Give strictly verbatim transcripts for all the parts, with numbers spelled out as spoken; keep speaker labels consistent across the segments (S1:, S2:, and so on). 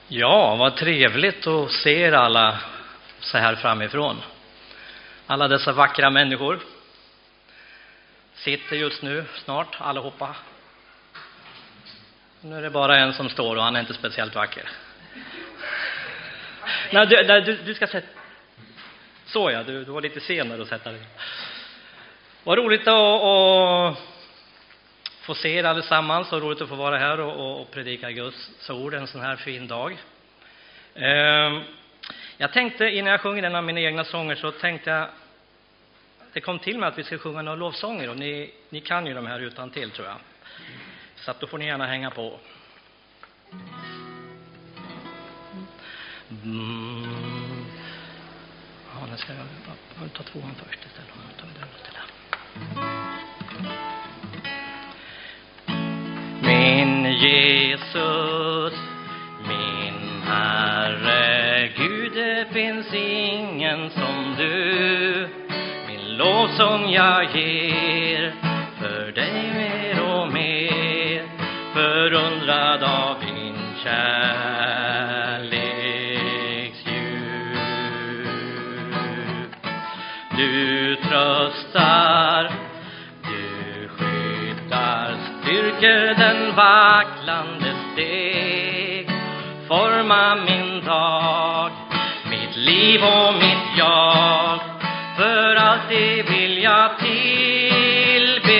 S1: Ja, vad trevligt att se er alla så här framifrån. Alla dessa vackra människor sitter just nu snart allihopa. Nu är det bara en som står och han är inte speciellt vacker. Nej, du, du, du ska sätta... Så ja, du, du var lite senare att sätta dig. Vad roligt att, att få se er allesammans. Så roligt att få vara här och, och predika Guds ord en sån här fin dag. Eh, jag tänkte, innan jag sjunger en av mina egna sånger, så tänkte jag... Det kom till mig att vi ska sjunga några lovsånger. Och ni, ni kan ju de här utan till, tror jag. Så att då får ni gärna hänga på. Mm. Ja, nu ska jag, jag ta tvåan först istället. Jag tar den till det. Min Jesus, min Herre, Gud, det finns ingen som du. Min lovsång jag ger för dig mer och mer, förundrad av din kärleks djup. Du tröstar, du skyddar, styrker den vacklande steg, forma min dag, mitt liv och mitt jag. För alltid vill jag tillbe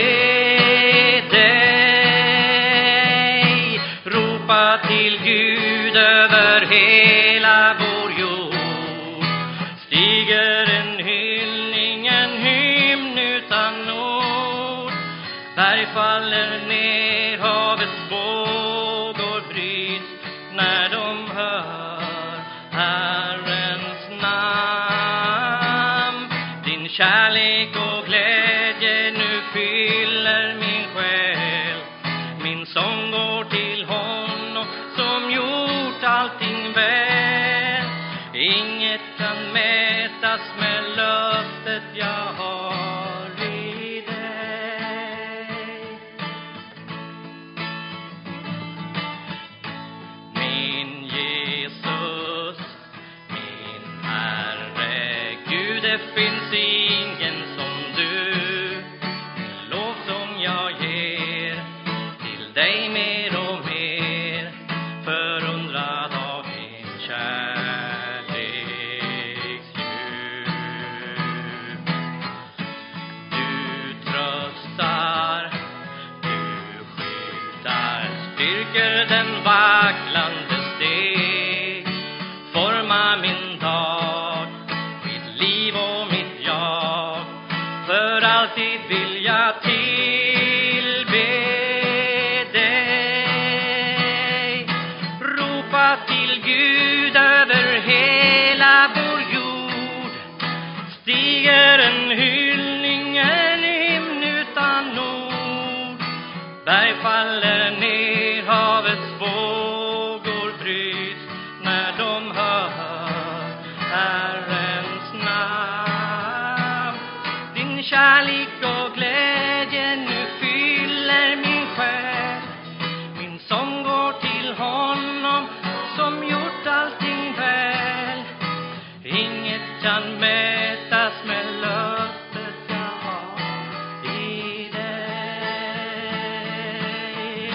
S1: dig, ropa till Gud över hela vår jord. Stiger en hyllning, en hymn utan ord. Berg faller ner, havets vågor bryts när de hör Herrens namn. Din kärlek och glädje nu fyller min själ. Min sång går till honom som gjort allting väl. Inget kan mätas med löftet jag har i dig. Min Jesus, min Herre, Gud, det finns ingen som du. Min lovsång jag ger till dig mer och mer, förundrad av din kärleks djup. Du tröstar, du skyddar, styrker den vacklande steg, forma min dag, mitt liv och mitt jag. För alltid vill jag tillbe dig, ropa till Gud över hela vår jord. Stiger en hyllning, en hymn utan ord. Berg faller ner, havets vågor bryts när de hör Herrens namn. Din kärlek och glädje nu fyller min själ. Min sång går till honom som gjort allting väl. Inget kan mätas med löftet jag har i dig.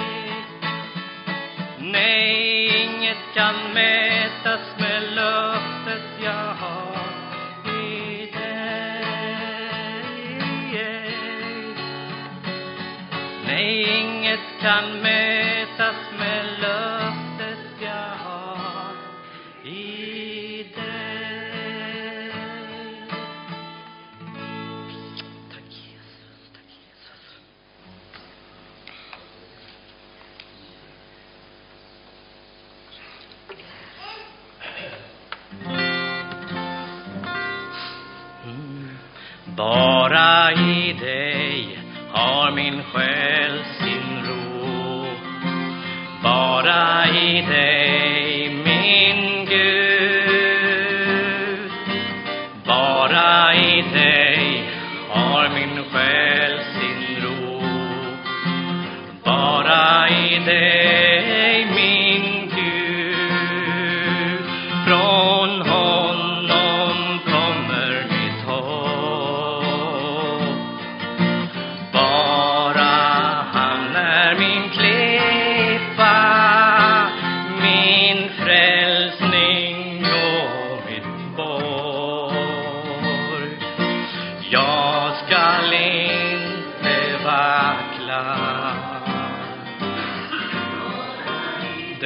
S1: Nej, inget kan mätas med löftet jag har i dig. Nej, inget kan mätas med löftet jag har i dig. Tack Jesus, tack Jesus. Mm. Bara i dig har min själ sin ro. Bara i dig, min Gud. Bara i dig har min själ sin ro. Bara i dig, min Gud.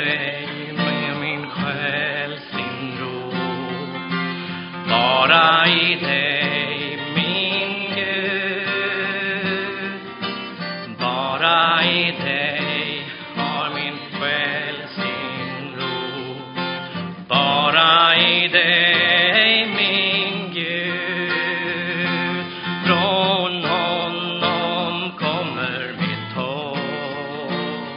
S1: dig med min själ sin ro. Bara i dig min Gud, bara i dig har min själ sin ro. Bara i dig min Gud, från honom kommer mitt hopp.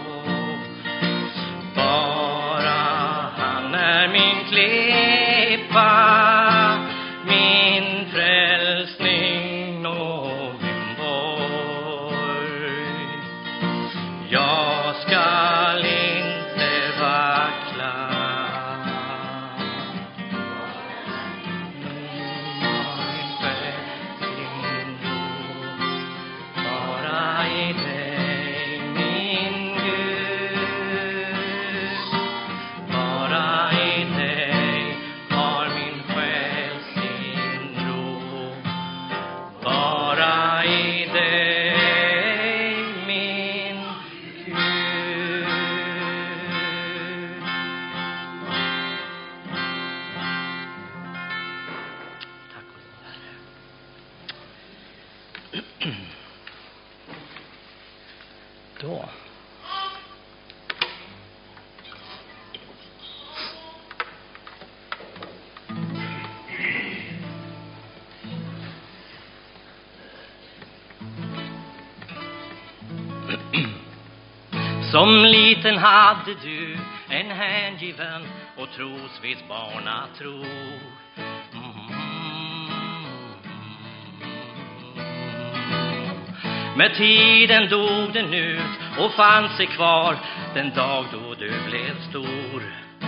S1: Bara han är min klippa, min frälsning och min borg. Jag skall inte vackla. Min frälsning bara i dig min Gud, bara i dig har min själ sin ro. Bara i dig min Gud. Tack och lov, Herre. Då. Som liten hade du en hängiven och trosvis barnatro. Med tiden dog den ut och fanns sig kvar den dag då du blev stor.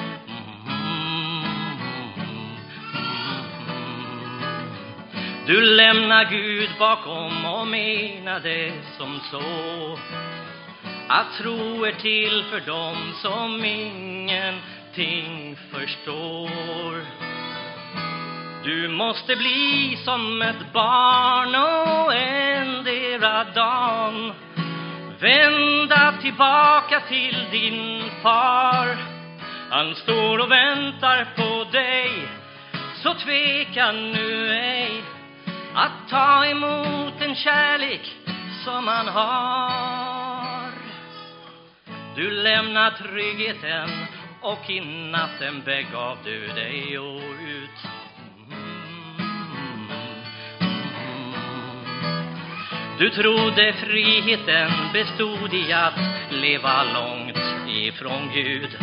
S1: Du lämnar Gud bakom och menade som så att tro är till för dem som ingenting förstår. Du måste bli som ett barn och endera dagen vända tillbaka till din far. Han står och väntar på dig, så tveka nu ej att ta emot en kärlek som han har. Du lämnar tryggheten och i natten begav du dig och ut. Du trodde friheten bestod i att leva långt ifrån Gud.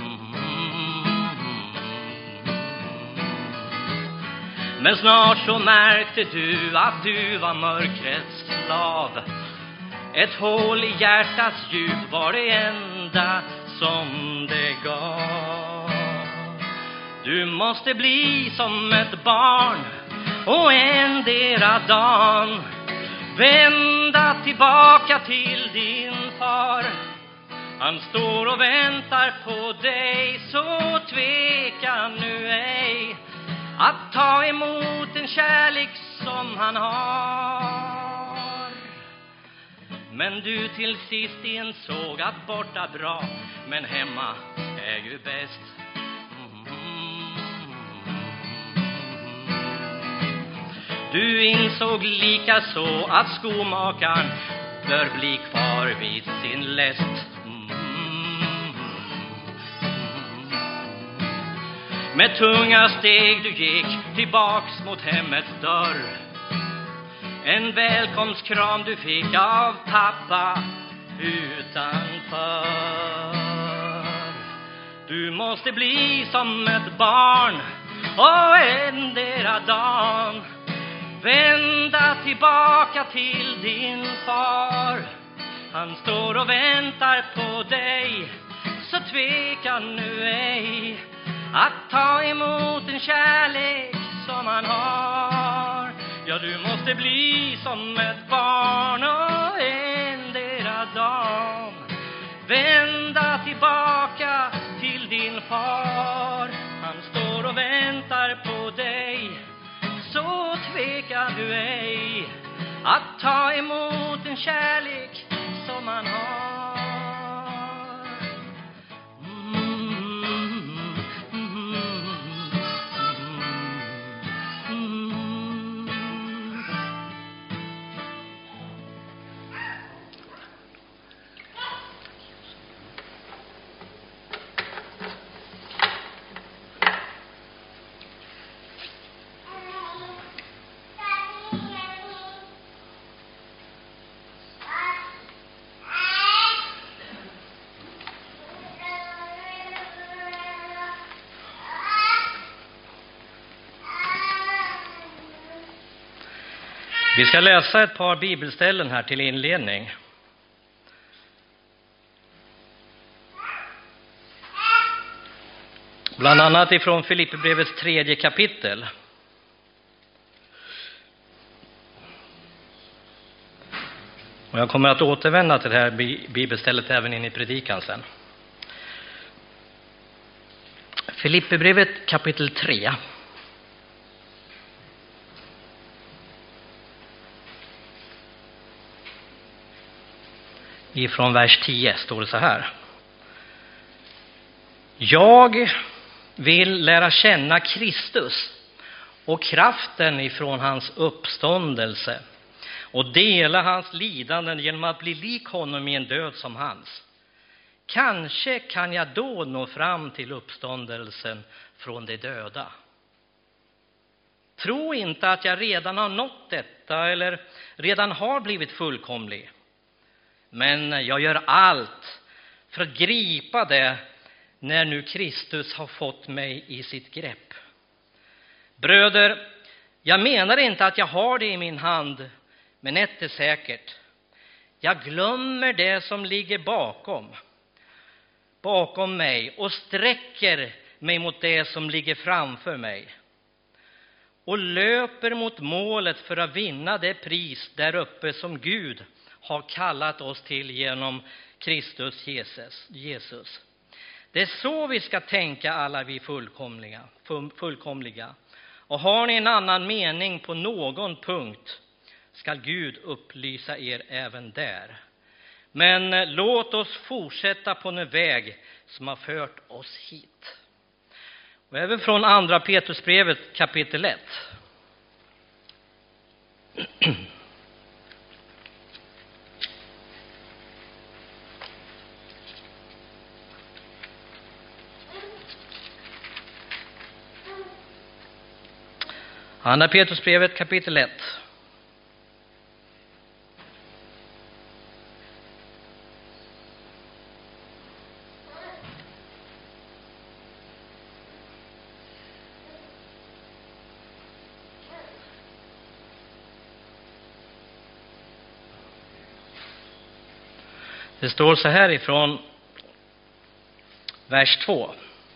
S1: Men snart så märkte du att du var mörkrets slav. Ett hål i hjärtats djup var det enda som det gav. Du måste bli som ett barn och endera dagen vända tillbaka till din far. Han står och väntar på dig, så tveka nu ej att ta emot en kärlek som han har. Men du till sist insåg att borta bra, men hemma är ju bäst. Du insåg lika så att skomakaren bör bli kvar vid sin läst. Med tunga steg du gick tillbaks mot hemmets dörr. En välkomstkram du fick av pappa utanför. Du måste bli som ett barn och endera dagen vända tillbaka till din far. Han står och väntar på dig, så tveka nu ej att ta emot en kärlek som han har. Ja, du måste bli som ett barn och endera dagen vända tillbaka till din far. Han står och väntar på dig, så tveka du ej att ta emot en kärlek som han har. Mm. Vi ska läsa ett par bibelställen här till inledning. Bland annat ifrån Filipperbrevets tredje kapitel. Och jag kommer att återvända till det här bibelstället även in i predikan sen. Filipperbrevet kapitel tre. Ifrån vers tio står det så här. Jag vill lära känna Kristus och kraften ifrån hans uppståndelse och dela hans lidanden genom att bli lik honom i en död som hans. Kanske kan jag då nå fram till uppståndelsen från de döda. Tro inte att jag redan har nått detta eller redan har blivit fullkomlig. Men jag gör allt för att gripa det när nu Kristus har fått mig i sitt grepp. Bröder, jag menar inte att jag har det i min hand, men ett är säkert. Jag glömmer det som ligger bakom, bakom mig och sträcker mig mot det som ligger framför mig. Och löper mot målet för att vinna det pris där uppe som Gud har kallat oss till genom Kristus Jesus. Jesus. Det är så vi ska tänka alla vi fullkomliga, fullkomliga. Och har ni en annan mening på någon punkt ska Gud upplysa er även där. Men låt oss fortsätta på en väg som har fört oss hit. Och även från andra Petrusbrevet kapitel ett. Andra Petrusbrevet kapitel ett. Det står så här ifrån vers två.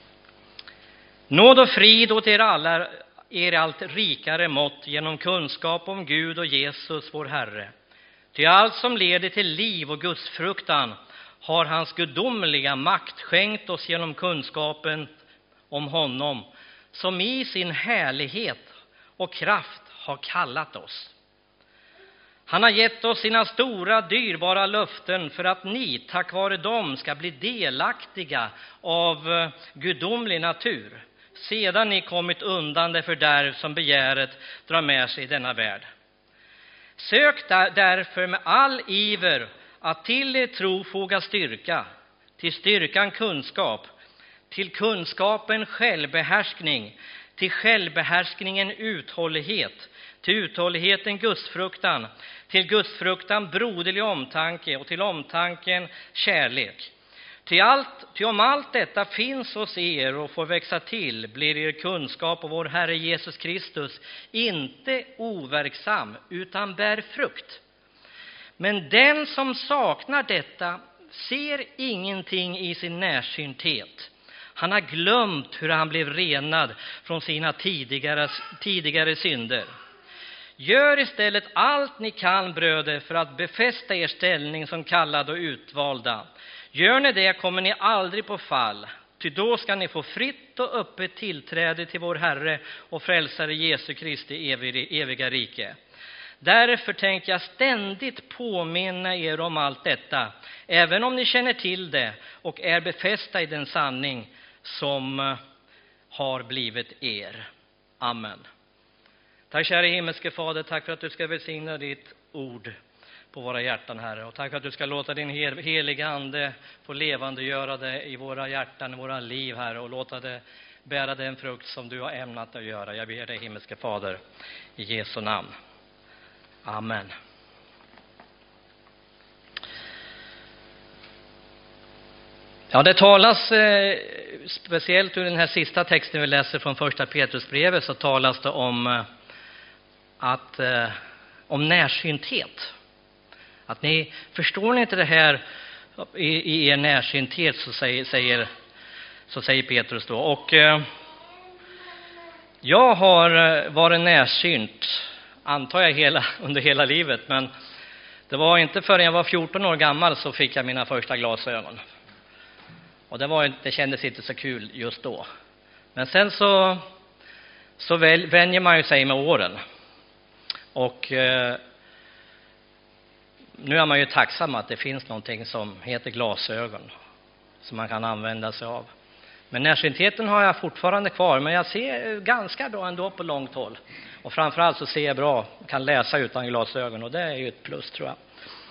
S1: Nåd och frid åt er alla, er allt rikare mått genom kunskap om Gud och Jesus vår Herre. Ty allt som leder till liv och Guds fruktan har hans gudomliga makt skänkt oss genom kunskapen om honom, som i sin härlighet och kraft har kallat oss. Han har gett oss sina stora dyrbara löften för att ni tack vare dem ska bli delaktiga av gudomlig natur, sedan ni kommit undan det fördärv som begäret drar med sig i denna värld. Sök därför med all iver att till er tro foga styrka, till styrkan kunskap, till kunskapen självbehärskning, till självbehärskningen uthållighet, till uthålligheten gudsfruktan, till gudsfruktan broderlig omtanke och till omtanken kärlek. Till, allt, till om allt detta finns hos er och får växa till blir er kunskap om vår Herre Jesus Kristus inte overksam utan bär frukt. Men den som saknar detta ser ingenting i sin närsynthet. Han har glömt hur han blev renad från sina tidigare, tidigare synder. Gör istället allt ni kan, bröder, för att befästa er ställning som kallade och utvalda. Gör ni det kommer ni aldrig på fall, ty då ska ni få fritt och öppet tillträde till vår Herre och frälsare Jesu Kristi eviga rike. Därför tänker jag ständigt påminna er om allt detta, även om ni känner till det och är befästa i den sanning som har blivit er. Amen. Tack kära himmelske Fader, tack för att du ska välsigna ditt ord på våra hjärtan, Herre. Och tack att du ska låta din heliga ande få levande göra det i våra hjärtan, i våra liv, Herre. Och låta det bära den frukt som du har ämnat att göra. Jag ber dig, himmelske Fader, i Jesu namn. Amen. Ja, det talas eh, speciellt ur den här sista texten vi läser från första Petrusbrevet, så talas det om eh, att eh, om närsynthet. Att ni förstår ni inte det här i, i er närsynthet, så säger, säger, så säger Petrus då. Och eh, jag har varit närsynt, antar jag, hela, under hela livet. Men det var inte förrän jag var fjorton år gammal så fick jag mina första glasögon. Och det, var, det kändes inte så kul just då. Men sen så, så väl, vänjer man ju sig med åren. Och eh, nu är man ju tacksam att det finns någonting som heter glasögon som man kan använda sig av. Men närsyntheten har jag fortfarande kvar, men jag ser ganska bra ändå på långt håll. Och framförallt så ser jag bra, kan läsa utan glasögon, och det är ju ett plus, tror jag.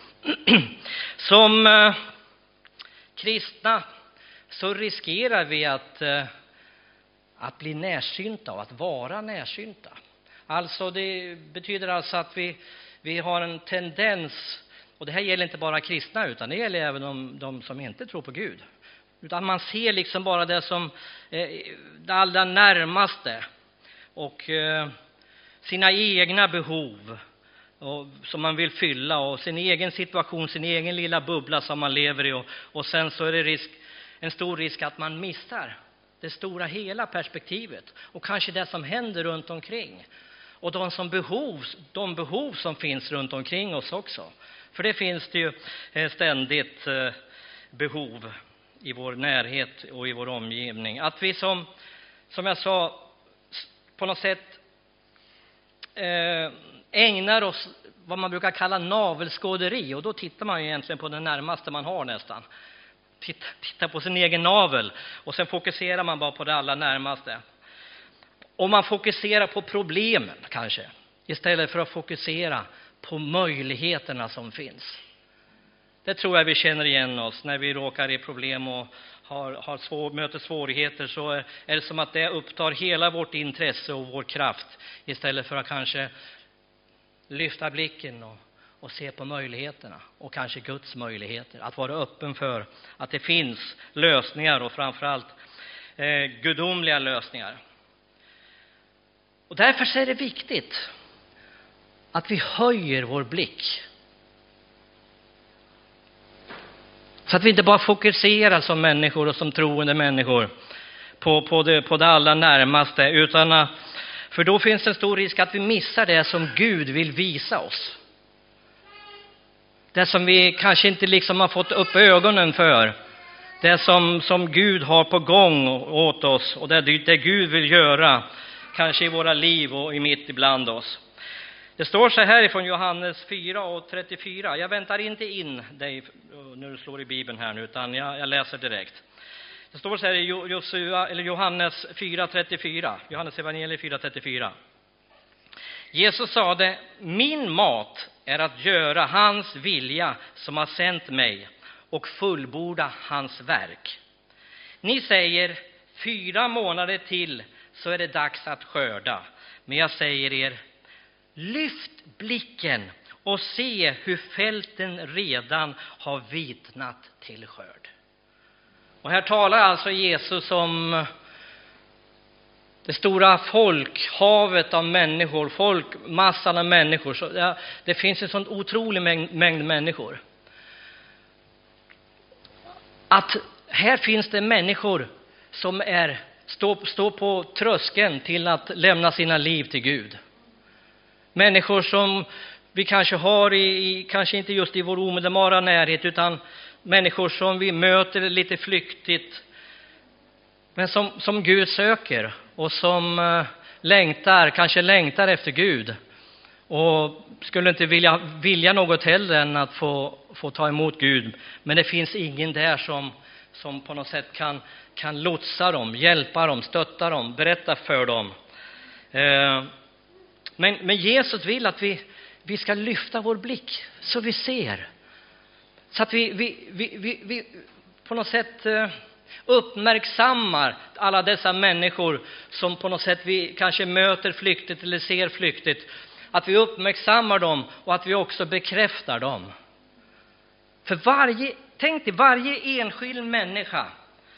S1: Som eh, kristna så riskerar vi att, eh, att bli närsynta och att vara närsynta. Alltså det betyder alltså att vi, vi har en tendens, och det här gäller inte bara kristna utan det gäller även de, de som inte tror på Gud. Utan man ser liksom bara det som eh, det allra närmaste och eh, sina egna behov och, som man vill fylla, och sin egen situation, sin egen lilla bubbla som man lever i, och, och sen så är det risk, en stor risk att man missar det stora hela perspektivet och kanske det som händer runt omkring och de, som behov, de behov som finns runt omkring oss också. För det finns det ju ständigt eh, behov i vår närhet och i vår omgivning. Att vi som, som jag sa, på något sätt eh, ägnar oss vad man brukar kalla navelskåderi. Och då tittar man ju egentligen på det närmaste man har nästan. Titta, titta på sin egen navel och sen fokuserar man bara på det allra närmaste. Och man fokuserar på problemen kanske, istället för att fokusera på möjligheterna som finns. Det tror jag vi känner igen oss när vi råkar i problem och har, har svår, möter svårigheter, så är det som att det upptar hela vårt intresse och vår kraft, istället för att kanske lyfta blicken och, och se på möjligheterna och kanske Guds möjligheter. Att vara öppen för att det finns lösningar, och framförallt eh, gudomliga lösningar. Och därför är det viktigt att vi höjer vår blick. Så att vi inte bara fokuserar som människor och som troende människor på, på, det, på det allra närmaste. Utan, för då finns det en stor risk att vi missar det som Gud vill visa oss. Det som vi kanske inte liksom har fått upp ögonen för. Det som, som Gud har på gång åt oss, och det, det Gud vill göra kanske i våra liv och i mitt ibland oss. Det står så här ifrån Johannes fyra och trettiofyra. Jag väntar inte in dig när du slår i Bibeln här nu, utan jag, jag läser direkt. Det står så här i Josua, eller Johannes fyra trettiofyra. Johannes evangeliet fyra trettiofyra. Jesus sade: min mat är att göra hans vilja som har sänt mig och fullborda hans verk. Ni säger fyra månader till så är det dags att skörda. Men jag säger er, lyft blicken och se hur fälten redan har vitnat till skörd. Och här talar alltså Jesus om det stora folkhavet av människor, folkmassan av människor. Så det, det finns en sån otrolig mängd, mängd människor. Att här finns det människor som är står stå på tröskeln till att lämna sina liv till Gud. Människor som vi kanske har i, i kanske inte just i vår omedelbara närhet, utan människor som vi möter lite flyktigt, men som, som Gud söker och som uh, längtar, kanske längtar efter Gud och skulle inte vilja, vilja något hellre än att få, få ta emot Gud. Men det finns ingen där som, som på något sätt kan, kan lotsa dem, hjälpa dem, stötta dem, berätta för dem. Uh, men, men Jesus vill att vi, vi ska lyfta vår blick så vi ser. Så att vi, vi, vi, vi, vi på något sätt uh, uppmärksammar alla dessa människor som på något sätt vi kanske möter flyktigt eller ser flyktigt. Att vi uppmärksammar dem och att vi också bekräftar dem. För varje, tänk dig, varje enskild människa.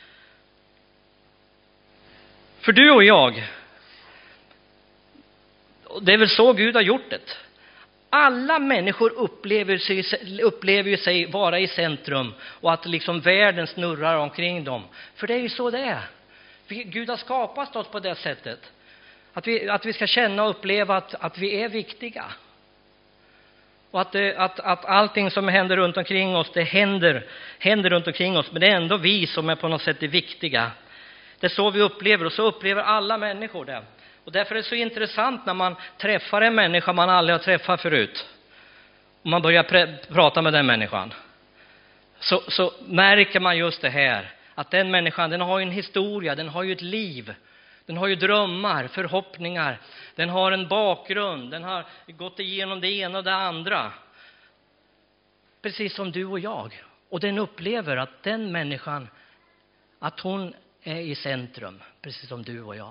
S1: För du och jag, det är väl så Gud har gjort det. Alla människor upplever sig, upplever sig vara i centrum och att liksom världen snurrar omkring dem. För det är ju så det är. Gud har skapat oss på det sättet. Att vi, att vi ska känna och uppleva att, att vi är viktiga. Och att, det, att, att allting som händer runt omkring oss, det händer, händer runt omkring oss. Men det är ändå vi som är på något sätt det viktiga. Det är så vi upplever, och så upplever alla människor det. Och därför är det så intressant när man träffar en människa man aldrig har träffat förut. Och man börjar pr- prata med den människan. Så, så märker man just det här. Att den människan, den har ju en historia, den har ju ett liv. Den har ju drömmar, förhoppningar. Den har en bakgrund, den har gått igenom det ena och det andra. Precis som du och jag. Och den upplever att den människan, att hon är i centrum. Precis som du och jag.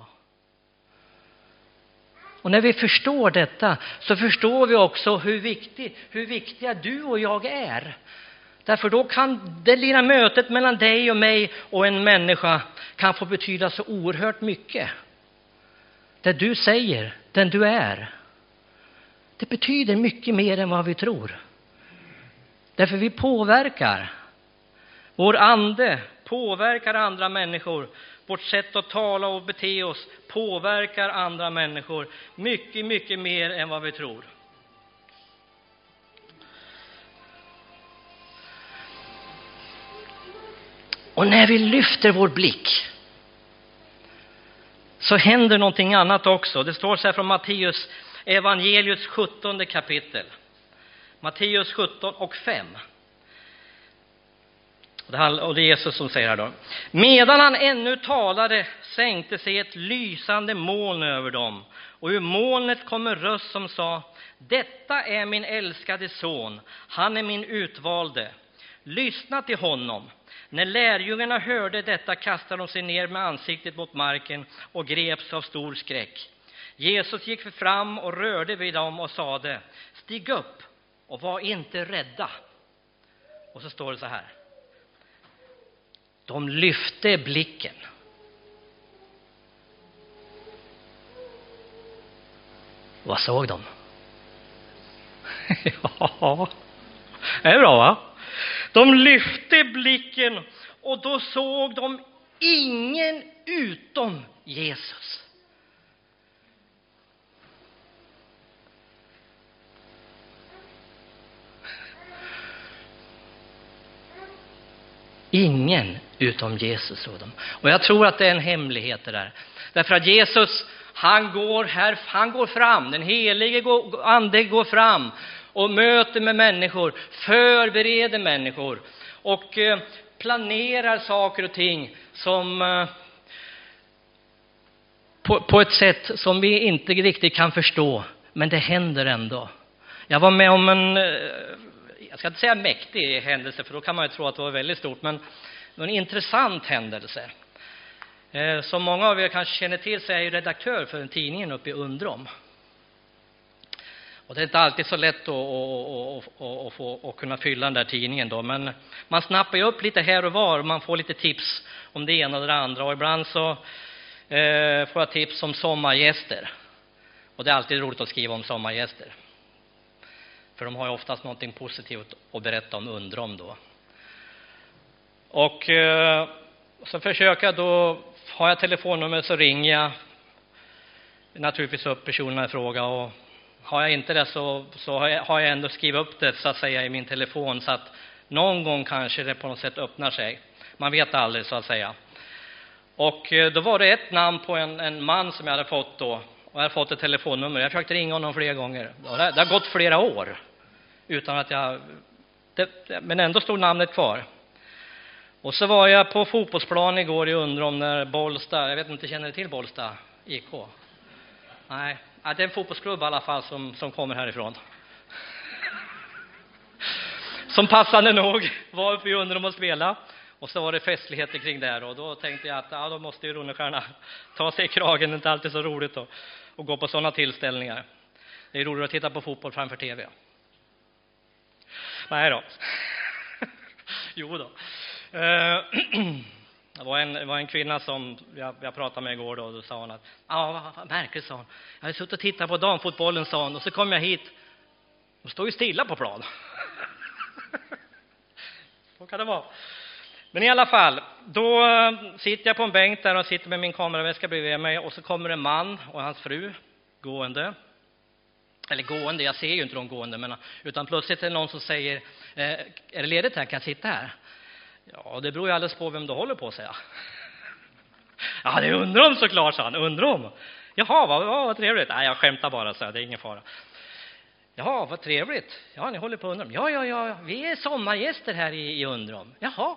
S1: Och när vi förstår detta så förstår vi också hur, viktig, hur viktiga du och jag är. Därför då kan det lilla mötet mellan dig och mig och en människa kan få betyda så oerhört mycket. Det du säger, den du är. Det betyder mycket mer än vad vi tror. Därför vi påverkar. Vår ande påverkar andra människor. Vårt sätt att tala och bete oss påverkar andra människor mycket, mycket mer än vad vi tror. Och när vi lyfter vår blick så händer någonting annat också. Det står så här från Matteus evangeliets sjuttonde kapitel. Matteus sjutton och fem. Och det är Jesus som säger här då. Medan han ännu talade sänkte sig ett lysande moln över dem. Och ur molnet kom en röst som sa: detta är min älskade son, han är min utvalde. Lyssna till honom. När lärjungarna hörde detta kastade de sig ner med ansiktet mot marken och greps av stor skräck. Jesus gick fram och rörde vid dem och sade: stig upp och var inte rädda. Och så står det så här. De lyfte blicken. Vad såg de? Ja, det är bra va? De lyfte blicken och då såg de ingen utom Jesus. Ingen utom Jesus såg de. Och jag tror att det är en hemlighet det där. Därför att Jesus, han går här, han går fram. Den helige ande går fram och möter med människor, förbereder människor och planerar saker och ting som på, på ett sätt som vi inte riktigt kan förstå, men det händer ändå. Jag var med om en, jag ska inte säga mäktig händelse, för då kan man ju tro att det var väldigt stort, men en intressant händelse. Som många av er kanske känner till så är jag redaktör för en tidning uppe i Undrom. Och det är inte alltid så lätt att, att, att, att, få, att kunna fylla den där tidningen då. Men man snappar ju upp lite här och var och man får lite tips om det ena och det andra. Och ibland så eh, får jag tips om sommargäster. Och det är alltid roligt att skriva om sommargäster. För de har ju oftast någonting positivt att berätta om Undrom då. Och eh, så försöker jag då, har jag telefonnummer så ringer jag naturligtvis upp personerna i fråga, och har jag inte det så, så har, jag, har jag ändå skrivit upp det så att säga i min telefon, så att någon gång kanske det på något sätt öppnar sig. Man vet aldrig så att säga. Och då var det ett namn på en, en man som jag hade fått då. Och jag hade fått ett telefonnummer. Jag försökte ringa honom flera gånger. Det, det har gått flera år. Utan att jag... Det, men ändå stod namnet kvar. Och så var jag på fotbollsplan igår i Undrom när Bollsta... Jag vet inte, känner du till Bollsta I K? Nej. Ja, det är en fotbollsklubb i alla fall som, som kommer härifrån. Som passande nog var uppe i Undrom och spela. Och så var det festligheter kring där. Och då tänkte jag att ja, då måste ju Ronnestjärna ta sig i kragen. Det är inte alltid så roligt att, att gå på sådana tillställningar. Det är roligt att titta på fotboll framför tv. Nej då. Jo då. Det var en, det var en kvinna som jag, jag pratade med igår då, och då sa hon att ja, vad märkligt, sa hon. Jag hade suttit och tittat på damfotbollen, sa hon, och så kom jag hit De står ju stilla på plan. Så kan det vara. Men i alla fall, då sitter jag på en bänk där och sitter med min kameraväska bredvid mig. Och så kommer en man och hans fru gående. Eller gående, jag ser ju inte de gående. Men, utan plötsligt är det någon som säger, eh, är det ledigt här, kan jag sitta här? Ja, det beror ju alldeles på vem du håller på, säger jag. Ja, det är Undrom såklart, sa han. Undrom. Jaha, vad, vad, vad trevligt. Nej, jag skämtar bara, så det är ingen fara. Jaha, vad trevligt. Ja, ni håller på Undrom. Ja, ja, ja, vi är sommargäster här i, i Undrom. Jaha.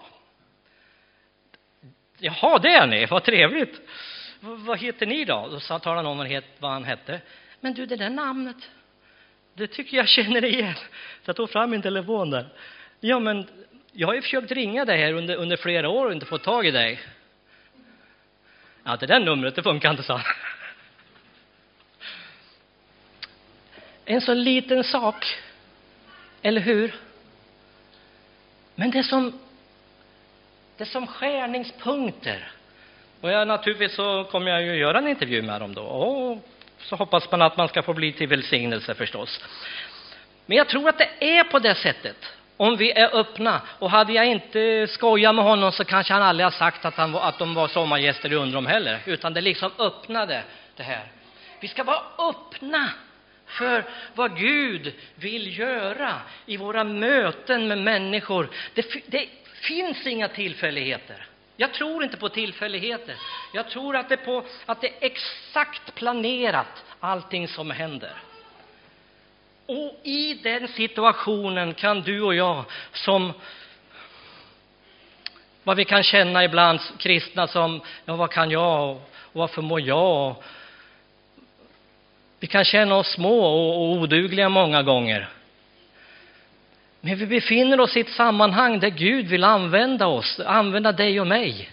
S1: Jaha, det är ni. Vad trevligt. V- vad heter ni då? Då sa talade någon om vad han hette. Men du, det där namnet, det tycker jag känner igen. Så jag tog fram min telefon där. Ja, men jag har ju försökt ringa dig här under, under flera år och inte fått tag i dig. Ja, det där numret, det funkar inte, så. En så liten sak, eller hur? Men det är som, det är som skärningspunkter. Och jag, naturligtvis så kommer jag ju göra en intervju med dem då. Och så hoppas man att man ska få bli till välsignelse förstås. Men jag tror att det är på det sättet. Om vi är öppna. Och hade jag inte skojat med honom så kanske han aldrig har sagt att, han var, att de var sommargäster i Undrom heller. Utan det liksom öppnade det här. Vi ska vara öppna för vad Gud vill göra i våra möten med människor. Det, det finns inga tillfälligheter. Jag tror inte på tillfälligheter. Jag tror att det, på, att det är exakt planerat allting som händer. Och i den situationen kan du och jag, som vad vi kan känna ibland kristna som, ja, vad kan jag och varför mår jag? Vi kan känna oss små och odugliga många gånger. Men vi befinner oss i ett sammanhang där Gud vill använda oss, använda dig och mig.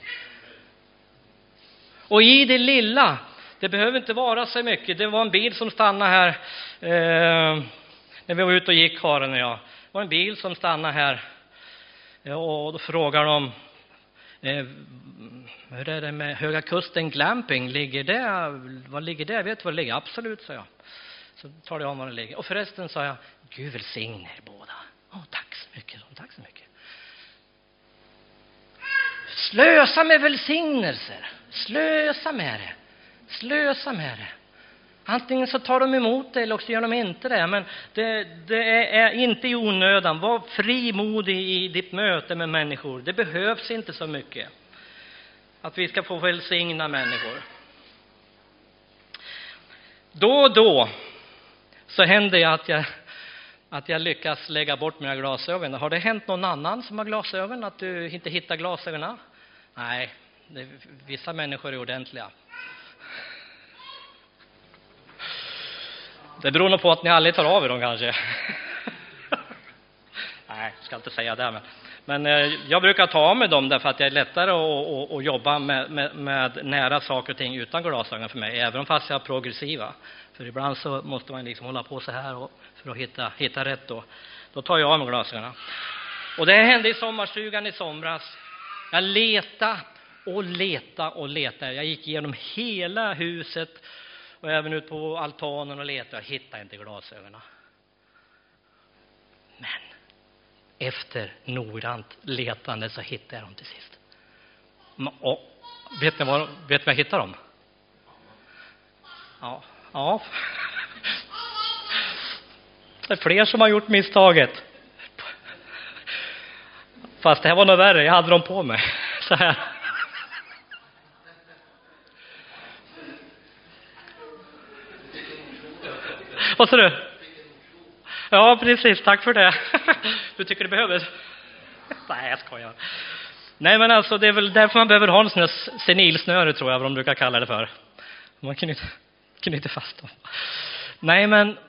S1: Och i det lilla, det behöver inte vara så mycket. Det var en bil som stannade här eh, när vi var ute och gick, Karin och jag. Det var en bil som stannade här. Och då frågar de, eh, hur är det med Höga Kusten Glamping? Ligger det? Vad ligger det? Jag vet vad det ligger. Absolut, sa jag. Så tar jag om var det ligger. Och förresten sa jag, Gud välsigne er båda. Åh, tack så mycket. Tack så mycket. Slösa med välsignelser. Slösa med det. Slösa med det. Antingen så tar de emot det eller också gör de inte det. Men det, det är inte i onödan. Var frimodig i ditt möte med människor. Det behövs inte så mycket. Att vi ska få välsigna människor. Då och då så händer det att jag, att jag lyckas lägga bort mina glasögon. Har det hänt någon annan som har glasögon? Att du inte hittar glasögonen? Nej, det, vissa människor är ordentliga. Det beror nog på att ni aldrig tar av er dem kanske. Nej, jag ska inte säga det. Men, men eh, jag brukar ta av mig dem därför att det är lättare att, att, att jobba med, med, med nära saker och ting utan glasögon för mig. Även fast jag är progressiva. För ibland så måste man liksom hålla på så här och, för att hitta, hitta rätt. Då. Då tar jag av mig glasögonen. Och det hände i sommarstugan i somras. Jag letade och letade och letade. Jag gick igenom hela huset. Och även ut på altanen och letade. Jag hittade inte glasögonen. Men efter noggrant letande så hittade jag dem till sist. Och vet ni vad, vet ni vad jag hittade dem? Ja. Ja. Det är fler som har gjort misstaget. Fast det här var nog värre. Jag hade dem på mig. Så här. Vad sa du? Ja, precis. Tack för det. Du tycker det behövs? Nej, jag skojar. Nej, men alltså det är väl därför man behöver ha en sån här senilsnöre, tror jag, vad de brukar kalla det för. Man kan inte, kan inte fast dem. Nej, men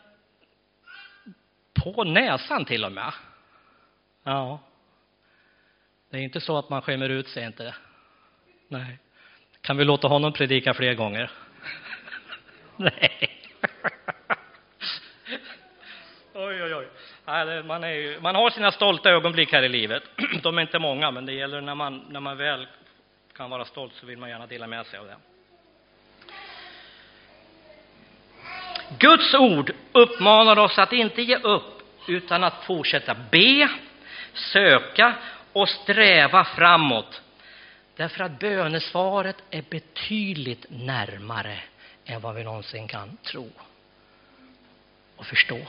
S1: på näsan till och med. Ja. Det är inte så att man skämmer ut sig, inte. Nej. Kan vi låta honom predika fler gånger? Nej. Oj, oj, oj. Nej, man, är ju, man har sina stolta ögonblick här i livet. De är inte många, men det gäller när man, när man väl kan vara stolt så vill man gärna dela med sig av det. Guds ord uppmanar oss att inte ge upp utan att fortsätta be, söka och sträva framåt. Därför att bönesvaret är betydligt närmare än vad vi någonsin kan tro och förstå.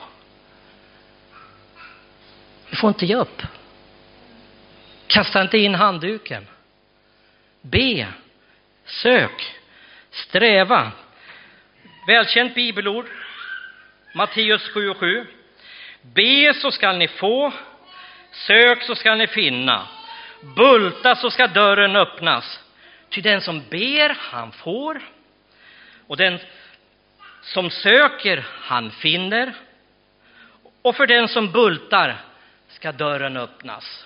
S1: Vi får inte ge upp. Kasta inte in handduken. Be, sök, sträva. Välkänt bibelord. Matteus sju och sju. Be så skall ni få. Sök så skall ni finna. Bulta så ska dörren öppnas. Ty den som ber, han får. Och den som söker, han finner. Och för den som bultar ska dörren öppnas.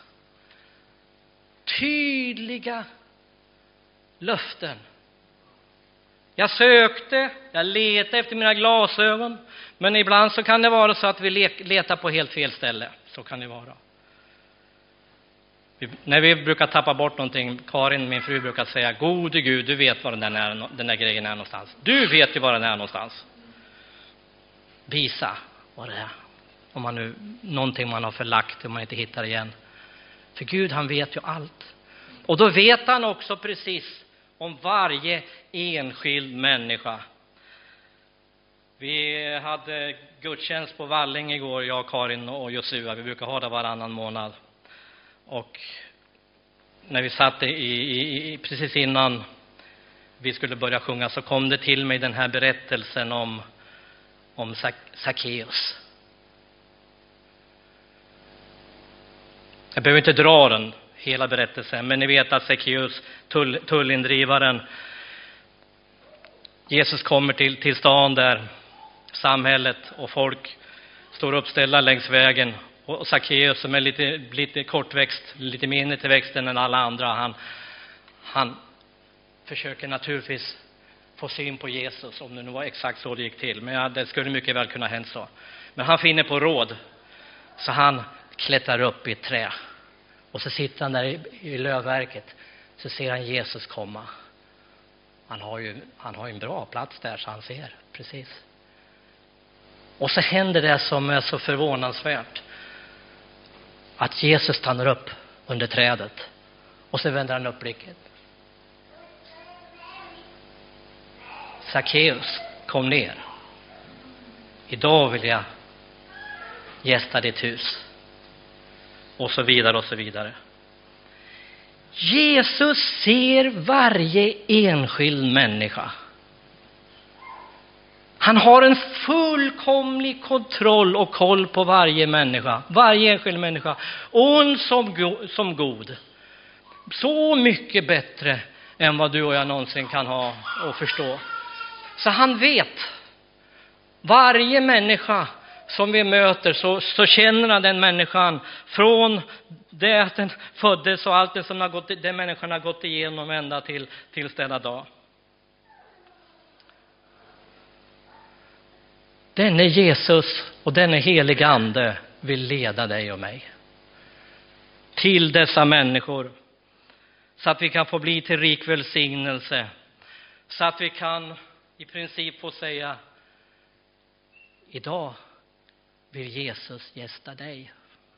S1: Tydliga löften. Jag sökte, jag letade efter mina glasögon. Men ibland så kan det vara så att vi letar på helt fel ställe. Så kan det vara. Vi, när vi brukar tappa bort någonting, Karin, min fru, brukar säga: gode Gud, du vet var den där, är, den där grejen är någonstans. Du vet ju var den är någonstans. Visa vad det är. Om man nu, någonting man har förlagt och man inte hittar igen. För Gud, han vet ju allt. Och då vet han också precis om varje enskild människa. Vi hade gudstjänst på Valling igår, jag, Karin och Josua. Vi brukar ha det varannan månad. Och när vi satt i, i, i, precis innan vi skulle börja sjunga, så kom det till mig den här berättelsen om, om Sackeus. Jag behöver inte dra den hela berättelsen, men ni vet att Sackeus, tull, tullindrivaren, Jesus kommer till, till stan där, samhället, och folk står uppställda längs vägen. Och Sackeus, som är lite, lite kortväxt, lite mindre till växten än alla andra, han, han försöker naturligtvis få syn på Jesus, om det nu var exakt så det gick till. Men ja, det skulle mycket väl kunna hända så. Men han finner på råd, så han klättrar upp i ett trä. Och så sitter han där i, i lövverket, så ser han Jesus komma. Han har ju, han har ju en bra plats där, så han ser precis. Och så händer det som är så förvånansvärt. Att Jesus stannar upp under trädet. Och så vänder han upp blicken. Sackeus, kom ner. Idag vill jag gästa ditt hus. Och så vidare och så vidare. Jesus ser varje enskild människa. Han har en fullkomlig kontroll och koll på varje människa. Varje enskild människa. Ond som, go- som god. Så mycket bättre än vad du och jag någonsin kan ha och förstå. Så han vet. Varje människa som vi möter, så, så känner han den människan från det att den föddes och allt det som har gått, den människan har gått igenom ända till, till denna dag. Denne Jesus och denne heliga ande vill leda dig och mig till dessa människor, så att vi kan få bli till rik välsignelse, så att vi kan i princip få säga: idag vill Jesus gästa dig.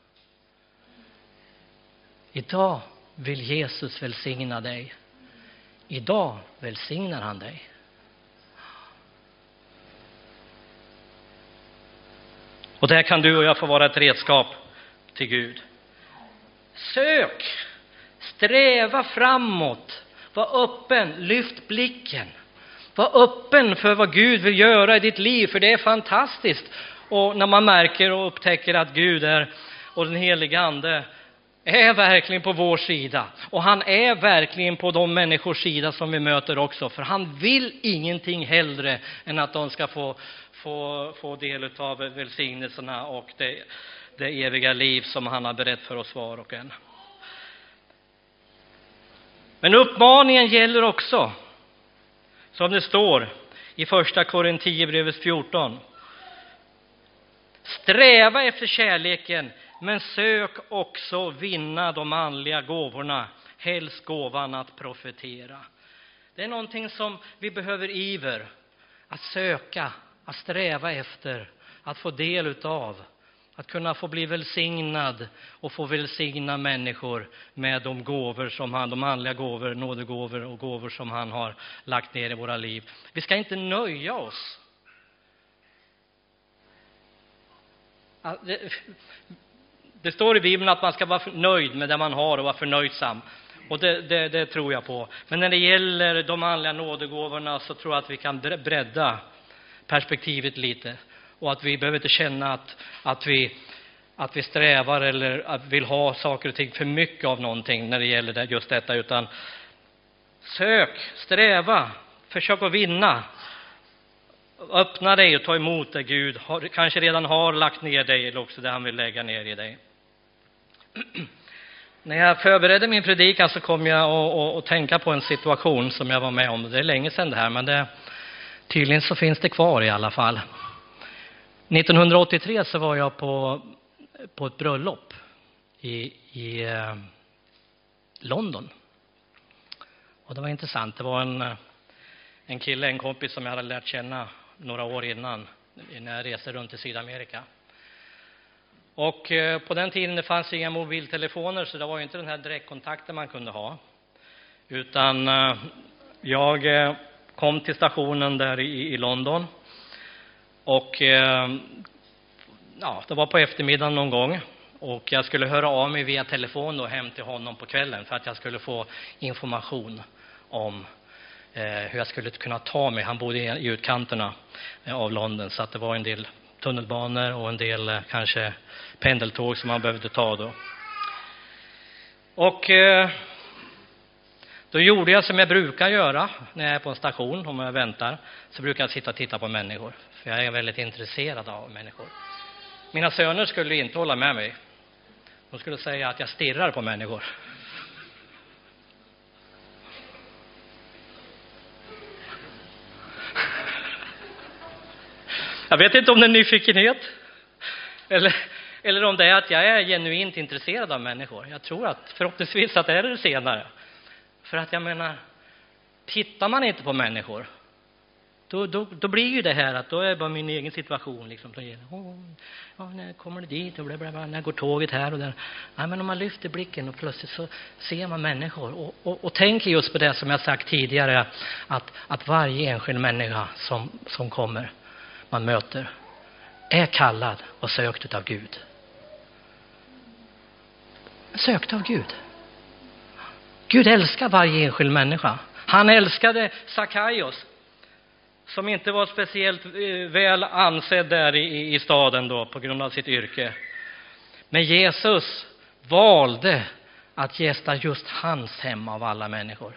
S1: Idag vill Jesus välsigna dig. Idag välsignar han dig. Och där kan du och jag få vara ett redskap till Gud. Sök, sträva framåt, var öppen, lyft blicken. Var öppen för vad Gud vill göra i ditt liv, för det är fantastiskt. Och när man märker och upptäcker att Gud är, och den heliga ande är verkligen på vår sida. Och han är verkligen på de människors sida som vi möter också. För han vill ingenting hellre än att de ska få, få, få del av välsignelserna och det, det eviga liv som han har berett för oss var och en. Men uppmaningen gäller också, som det står i första Korinthierbrevet fjorton. Sträva efter kärleken, men sök också vinna de andliga gåvorna, helst gåvan att profetera. Det är någonting som vi behöver iver att söka, att sträva efter, att få del utav, Att kunna få bli välsignad och få välsigna människor med de gåvor som han, de andliga gåvor, nådegåvor och gåvor som han har lagt ner i våra liv. Vi ska inte nöja oss. Det, det står i Bibeln att man ska vara nöjd med det man har och vara förnöjsam. Och det, det, det tror jag på. Men när det gäller de andliga nådegåvorna så tror jag att vi kan bredda perspektivet lite. Och att vi behöver inte känna att, att, vi, att vi strävar eller att vill ha saker och ting för mycket av någonting när det gäller det, just detta. Utan sök, sträva, försök att vinna. Öppna dig och ta emot det Gud har, kanske redan har lagt ner dig eller också det han vill lägga ner i dig. När jag förberedde min predikan så kom jag att tänka på en situation som jag var med om. Det är länge sedan det här, men det, tydligen så finns det kvar i alla fall. nittonhundraåttiotre så var jag på, på ett bröllop i, i eh, London. Och det var intressant. Det var en, en kille, en kompis som jag hade lärt känna några år innan när jag reste runt i Sydamerika. Och eh, på den tiden det fanns inga mobiltelefoner så det var ju inte den här direktkontakten man kunde ha. Utan eh, jag eh, kom till stationen där i, i London. Och eh, ja, det var på eftermiddagen någon gång. Och jag skulle höra av mig via telefon och hem till honom på kvällen för att jag skulle få information om eh, hur jag skulle kunna ta mig. Han bodde i utkanterna eh, av London så att det var en del tunnelbanor och en del eh, kanske pendeltåg som man behövde ta då. Och eh, då gjorde jag som jag brukar göra när jag är på en station, om jag väntar. Så brukar jag sitta och titta på människor. För jag är väldigt intresserad av människor. Mina söner skulle inte hålla med mig. De skulle säga att jag stirrar på människor. Jag vet inte om det är nyfikenhet. Eller, eller om det är att jag är genuint intresserad av människor. Jag tror att förhoppningsvis att det är det senare. För att jag menar, tittar man inte på människor, då, då, då blir ju det här att då är bara min egen situation liksom. Åh, ja, när kommer det dit och bla bla bla, när går tåget här och där. Ja, men om man lyfter blicken och plötsligt så ser man människor. Och, och, och tänker just på det som jag sagt tidigare, att, att varje enskild människa som, som kommer, man möter, är kallad och sökt av Gud. Sökt av Gud. Gud älskar varje enskild människa. Han älskade Sackaios, som inte var speciellt väl ansedd där i, i staden då på grund av sitt yrke. Men Jesus valde att gästa just hans hem av alla människor.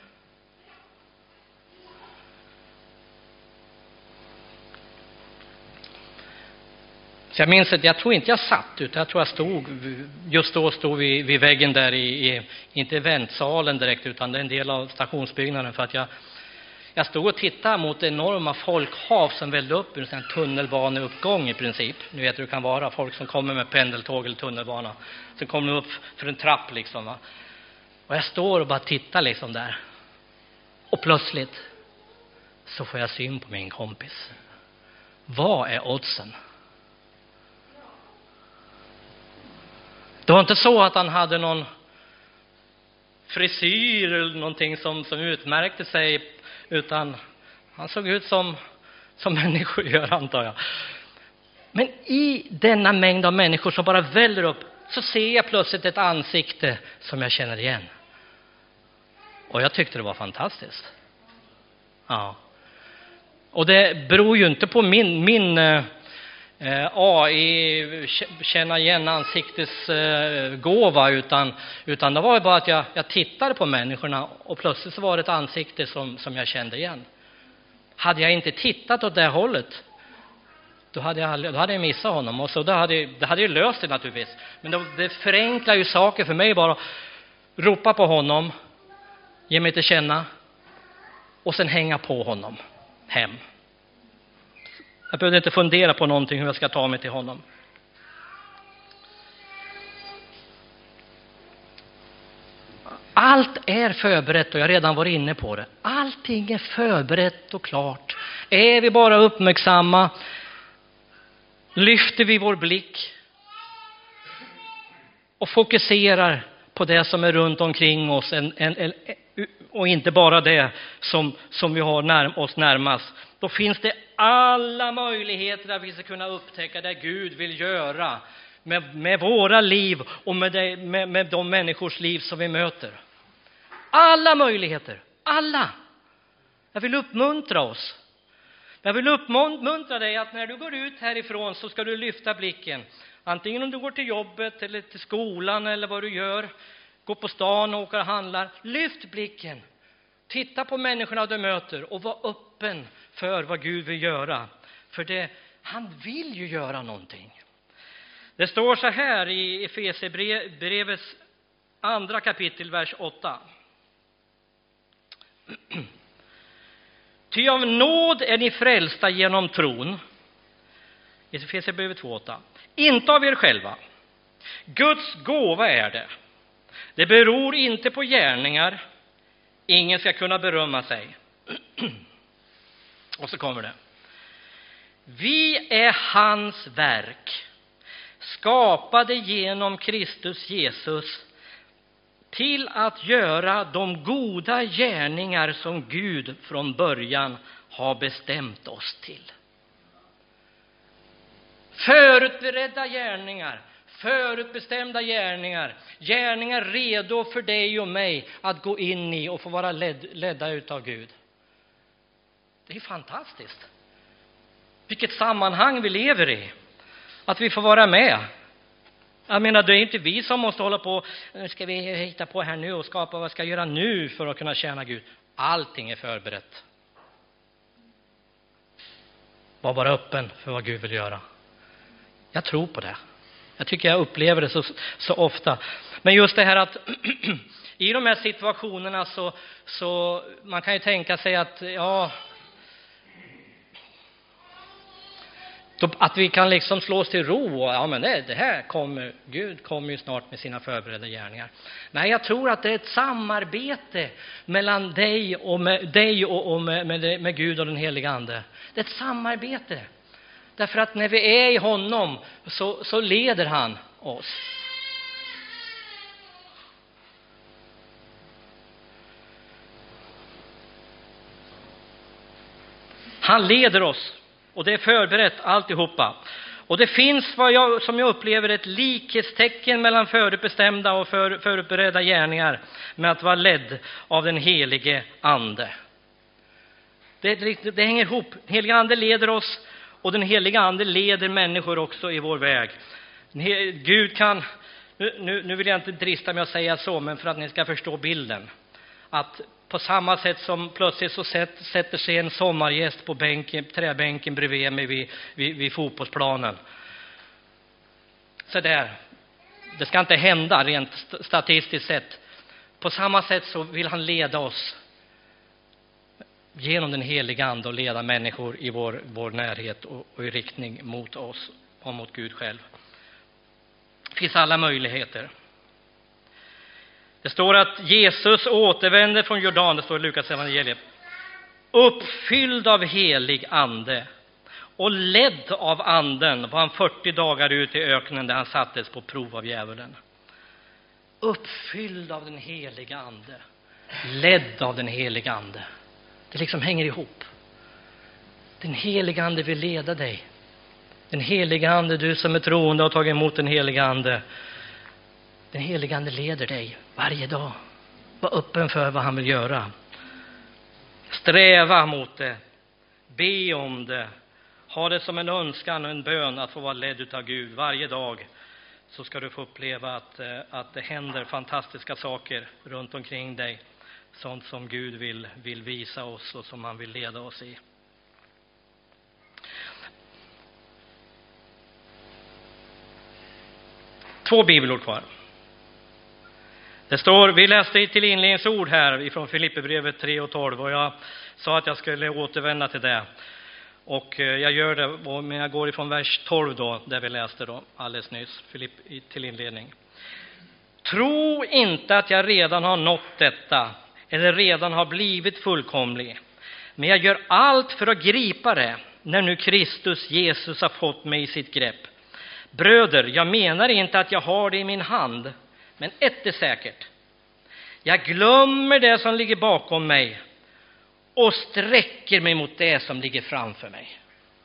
S1: Så jag minns att jag tror inte jag satt, utan jag tror jag stod, just då stod vi vid väggen där i, i inte väntsalen direkt, utan det är en del av stationsbyggnaden, för att jag, jag stod och tittade mot enorma folkhav som vällde upp ur en tunnelbaneuppgång i princip. Ni vet hur det kan vara, folk som kommer med pendeltåg eller tunnelbana. Så kommer de upp för en trapp liksom, va. Och jag står och bara tittar liksom där. Och plötsligt så får jag syn på min kompis. Vad är oddsen? Det var inte så att han hade någon frisyr eller någonting som, som utmärkte sig, utan han såg ut som, som människor gör, antar jag. Men i denna mängd av människor som bara väller upp, så ser jag plötsligt ett ansikte som jag känner igen. Och jag tyckte det var fantastiskt. Ja. Och det beror ju inte på min... min A I känna igen ansiktes gåva, utan, utan det var ju bara att jag, jag tittade på människorna och plötsligt så var det ett ansikte som, som jag kände igen. Hade jag inte tittat åt det hållet, då hade jag, då hade jag missat honom, och så då hade, det hade ju löst det naturligtvis. Men det, det förenklar ju saker för mig bara att ropa på honom, ge mig till känna och sen hänga på honom hem. Jag behövde inte fundera på någonting hur jag ska ta mig till honom. Allt är förberett och jag redan var inne på det. Allting är förberett och klart. Är vi bara uppmärksamma, lyfter vi vår blick och fokuserar på det som är runt omkring oss en, en, en, och inte bara det som, som vi har när, oss närmast, då finns det alla möjligheter att vi ska kunna upptäcka det Gud vill göra med, med våra liv och med, det, med, med de människors liv som vi möter. Alla möjligheter, alla. Jag vill uppmuntra oss. Jag vill uppmuntra dig att när du går ut härifrån så ska du lyfta blicken. Antingen om du går till jobbet eller till skolan eller vad du gör. Gå på stan och åka och handlar. Lyft blicken. Titta på människorna du möter och var öppen för vad Gud vill göra. För det, han vill ju göra någonting. Det står så här i Efesierbrevets andra kapitel, vers åtta. Ty av nåd är ni frälsta genom tron. Efesierbrevet två åtta. Inte av er själva. Guds gåva är det. Det beror inte på gärningar. Ingen ska kunna berömma sig. Och så kommer det. Vi är hans verk, skapade genom Kristus Jesus till att göra de goda gärningar som Gud från början har bestämt oss till. Förutberedda gärningar, förutbestämda gärningar, gärningar redo för dig och mig att gå in i och få vara led, ledda utav Gud. Det är fantastiskt. Vilket sammanhang vi lever i. Att vi får vara med. Jag menar, det är inte vi som måste hålla på. Nu ska vi hitta på här nu och skapa vad ska jag göra nu för att kunna tjäna Gud. Allting är förberett. Var bara öppen för vad Gud vill göra. Jag tror på det. Jag tycker jag upplever det så, så ofta. Men just det här att i de här situationerna så, så man kan ju tänka sig att ja, att vi kan liksom slå oss till ro och ja men det, det här kommer, Gud kommer ju snart med sina förberedda gärningar. Nej, jag tror att det är ett samarbete mellan dig och med, dig och, och med, med, med Gud och den heliga ande. Det är ett samarbete. Därför att när vi är i honom så, så leder han oss. Han leder oss. Och det är förberett alltihopa. Och det finns vad jag, som jag upplever ett likhetstecken mellan förutbestämda och för, förberedda gärningar med att vara ledd av den helige ande. Det, det, det hänger ihop. Den helige ande leder oss och den helige ande leder människor också i vår väg. Gud kan, nu, nu, nu vill jag inte drista mig att säga så, men för att ni ska förstå bilden. Att på samma sätt som plötsligt så sätter sig en sommargäst på bänken, träbänken bredvid mig vid, vid, vid fotbollsplanen. Så där. Det ska inte hända rent statistiskt sett. På samma sätt så vill han leda oss genom den heliga ande och leda människor i vår, vår närhet och, och i riktning mot oss och mot Gud själv. Det finns alla möjligheter. Det står att Jesus återvände från Jordan, det står i Lukas evangeliet, uppfylld av helig ande och ledd av anden var han fyrtio dagar ut i öknen där han sattes på prov av djävulen. Uppfylld av den heliga ande, ledd av den heliga ande. Det liksom hänger ihop. Den heliga ande vill leda dig. Den heliga ande, du som är troende och har tagit emot den heliga ande. Den heliga ande leder dig varje dag. Var öppen för vad han vill göra. Sträva mot det. Be om det. Ha det som en önskan och en bön att få vara ledd utav Gud varje dag. Så ska du få uppleva att, att det händer fantastiska saker runt omkring dig. Sånt som Gud vill, vill visa oss och som han vill leda oss i. Två bibelord kvar. Det står, vi läste till inledningsord här ifrån Filipperbrevet tre och tolv och jag sa att jag skulle återvända till det. Och jag gör det, men jag går ifrån vers tolv då, där vi läste då alldeles nyss, Filipp till inledning. Tro inte att jag redan har nått detta eller redan har blivit fullkomlig. Men jag gör allt för att gripa det när nu Kristus Jesus har fått mig i sitt grepp. Bröder, jag menar inte att jag har det i min hand, men ett är säkert. Jag glömmer det som ligger bakom mig och sträcker mig mot det som ligger framför mig.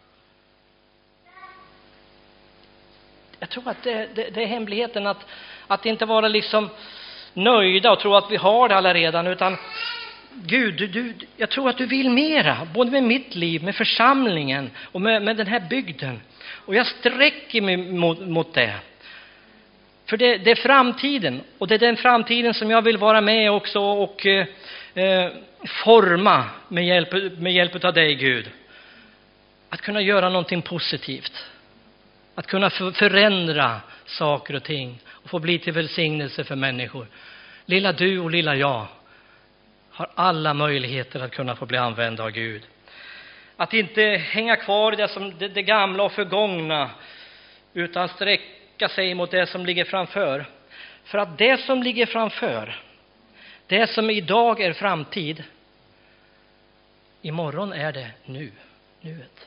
S1: Jag tror att det, det, det är hemligheten att, att inte vara liksom nöjda och tro att vi har det alla redan, utan Gud, du, du, jag tror att du vill mera, både med mitt liv, med församlingen och med, med den här bygden. Och jag sträcker mig mot, mot det. För det, det är framtiden, och det är den framtiden som jag vill vara med också och eh, forma med hjälp, med hjälp av dig, Gud. Att kunna göra någonting positivt. Att kunna förändra saker och ting och få bli till välsignelse för människor. Lilla du och lilla jag har alla möjligheter att kunna få bli använda av Gud. Att inte hänga kvar i det, som, det, det gamla och förgångna, utan sträcka sig mot det som ligger framför. För att det som ligger framför, det som idag är framtid, imorgon är det nu, nuet.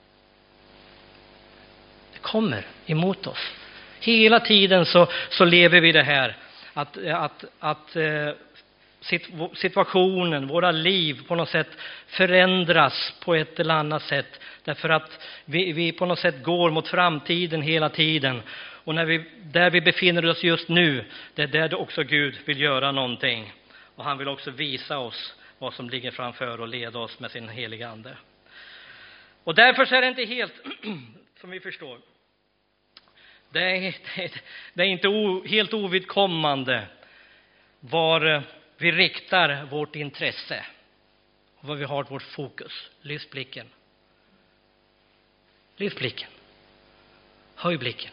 S1: Det kommer emot oss. Hela tiden så, så lever vi det här. Att, att, att situationen, våra liv på något sätt förändras på ett eller annat sätt. Därför att vi, vi på något sätt går mot framtiden hela tiden. Och när vi, där vi befinner oss just nu, det är där också Gud vill göra någonting. Och han vill också visa oss vad som ligger framför och leda oss med sin heliga ande. Och därför så är det inte helt, som vi förstår, det är, det är inte o, helt ovidkommande var vi riktar vårt intresse och var vi har vårt fokus. Lyft blicken. Lyft blicken. Höj blicken.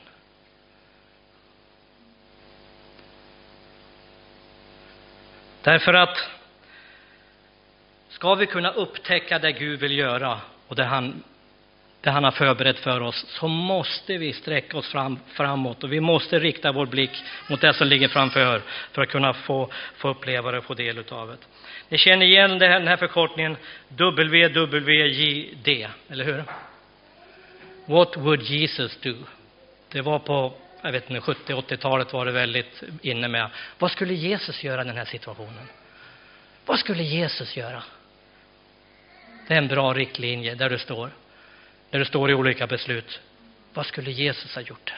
S1: Därför att ska vi kunna upptäcka det Gud vill göra och det han, det han har förberett för oss, så måste vi sträcka oss fram, framåt. Och vi måste rikta vår blick mot det som ligger framför för att kunna få, få uppleva det och få del av det. Ni känner igen det här, den här förkortningen W W J D, eller hur? What would Jesus do? Det var på, jag vet inte, sjuttio-åttiotalet var det väldigt inne med. Vad skulle Jesus göra i den här situationen? Vad skulle Jesus göra? Det är en bra riktlinje där du står. Där du står i olika beslut. Vad skulle Jesus ha gjort?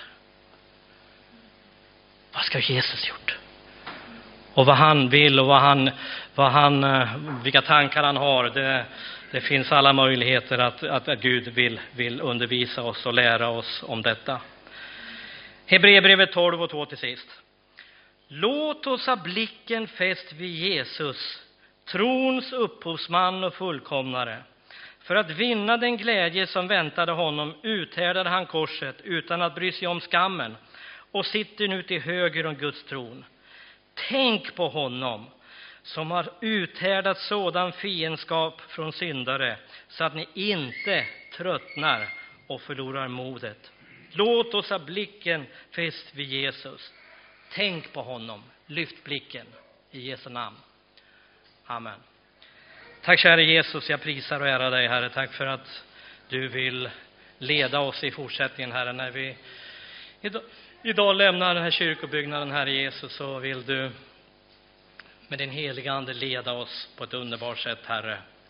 S1: Vad ska Jesus gjort? Och vad han vill och vad han, vad han, vilka tankar han har. Det, det finns alla möjligheter att, att, att Gud vill, vill undervisa oss och lära oss om detta. Hebreerbrevet tolv och två till sist. Låt oss ha blicken fäst vid Jesus, trons upphovsman och fullkomnare. För att vinna den glädje som väntade honom uthärdade han korset utan att bry sig om skammen och sitter nu till höger om Guds tron. Tänk på honom som har uthärdat sådan fiendskap från syndare så att ni inte tröttnar och förlorar modet. Låt oss ha blicken fäst vid Jesus. Tänk på honom. Lyft blicken i Jesu namn. Amen. Tack kära Jesus, jag prisar och ärar dig, Herre. Tack för att du vill leda oss i fortsättningen, Herre. När vi idag, idag lämnar den här kyrkobyggnaden, Herre Jesus, så vill du med din heliga ande leda oss på ett underbart sätt, Herre.